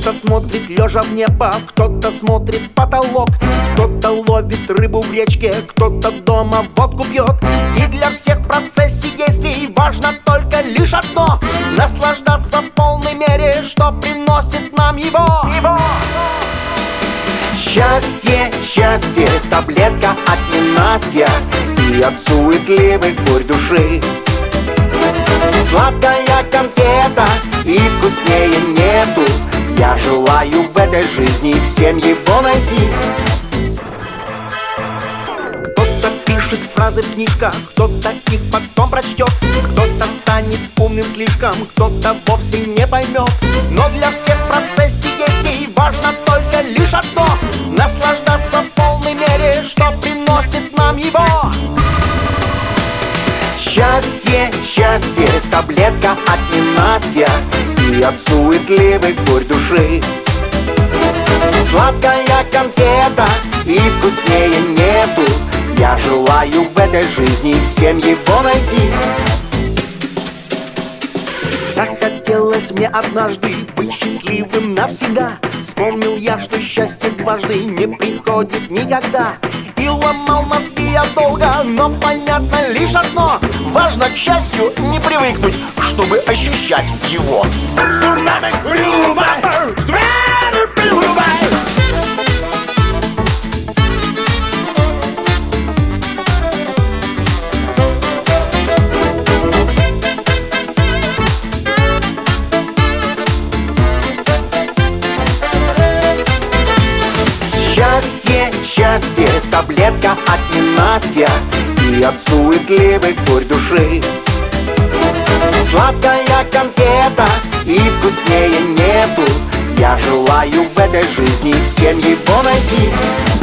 Кто-то смотрит лежа в небо, кто-то смотрит в потолок, кто-то ловит рыбу в речке, кто-то дома водку пьет. И для всех в процессе действий важно только лишь одно — наслаждаться в полной мере, что приносит нам его. Счастье, счастье, таблетка от ненастья и от суетливых бурь души. Сладкая конфета и вкуснее нету. Я желаю в этой жизни всем его найти. Кто-то пишет фразы в книжках, кто-то их потом прочтет, кто-то станет умным слишком, кто-то вовсе не поймет. Но для всех в процессе действий важно только лишь одно — наслаждаться в полной мере, что приносит нам его. Счастье, счастье, таблетка от ненастья и от суетливых бурь души. Сладкая конфета и вкуснее нету. Я желаю в этой жизни всем его найти. Захотелось мне однажды быть счастливым навсегда. Вспомнил я, что счастье дважды не приходит никогда. И ломал мозги я долго, но понятно лишь одно: важно к счастью не привыкнуть, чтобы ощущать его. Счастье, счастье, таблетка от ненастья и от суетливых бурь души. Сладкая конфета и вкуснее нету. Я желаю в этой жизни всем его найти.